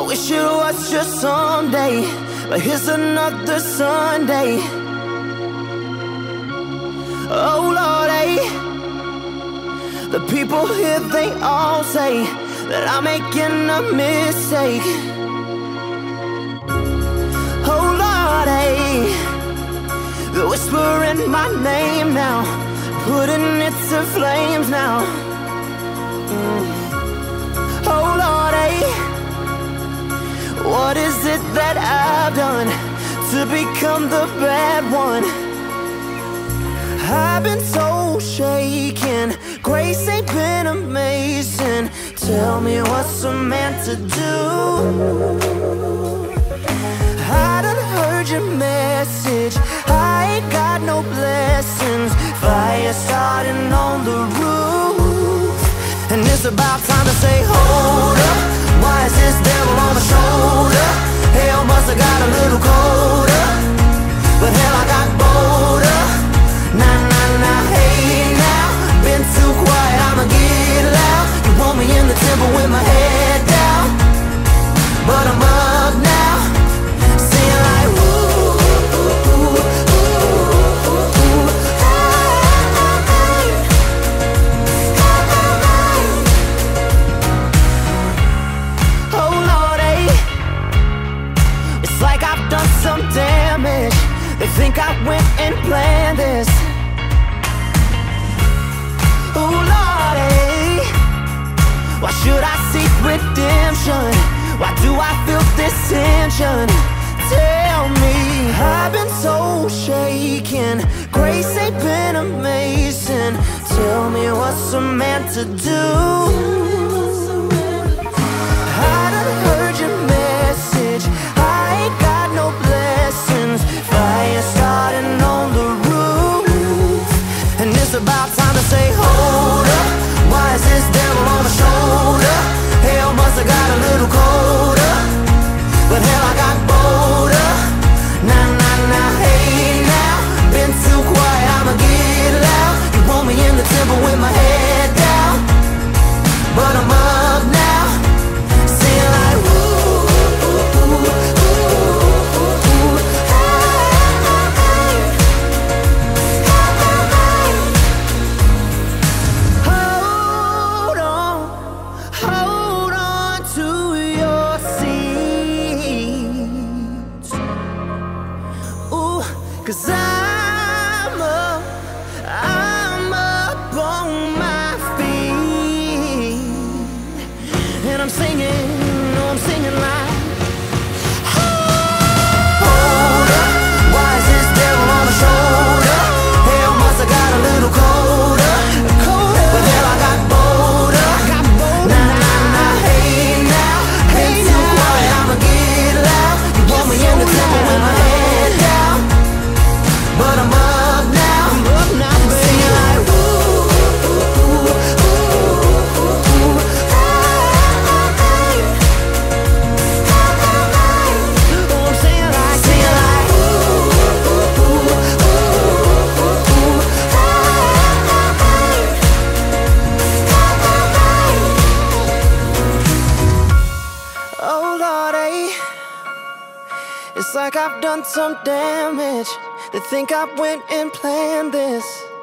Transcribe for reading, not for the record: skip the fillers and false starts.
wish it was just someday, but here's another Sunday. Oh Lord, the people here, they all say that I'm making a mistake. Oh Lord, they're whispering my name now, putting it to flames now. Oh Lord, what is it that I've done to become the bad one? I've been so shaken, grace ain't been amazing. Tell me what's a man to do? I done heard your message, I ain't got no blessings. Fire starting on the roof, and it's about time to say, hold up. Why is this devil on my shoulder? Hell must have got a little colder, but hell, I got bolder. Nah, nah, nah, hey now, been too quiet, I'ma get loud. You want me in the temple with my head down, but I'm up now, singing like ooh, ooh, ooh, ooh, ooh, hey, oh Lord, it's like I've done some damage. They think I went and planned this. Oh Lord, why should I seek redemption? Why do I feel this tension? Tell me, I've been so shaken, grace ain't been amazing. Tell me what's a man to do? I done heard your message, I ain't got no blessings. Fire starting on the roof, and it's about time to say, hold up. Why is this devil on my shoulder? Hell must have got a little colder, but hell, I got bolder. Nah, nah, nah, hey now, been too quiet, I'ma get loud. You want me in the temple with my head down, but I'm up now, singing like ooh, ooh, ooh, ooh, ooh, hey, hold on to your seats. Ooh, 'cause I'm up on my feet, and I'm singing, oh, I'm singing like, hold up, why is this devil on my shoulder? Hell must have got a little colder, but hell, I got bolder. Nah, nah, nah, hey now, been too quiet, I'ma get loud. You want me in the temple with my head down, but I'm up now, singing like ooh, ooh, ooh, ooh, ooh, hey, oh, I'm singing like ooh, ooh, ooh, ooh, ooh, hey, oh Lord, it's like I've done some damage. They think I went and planned this.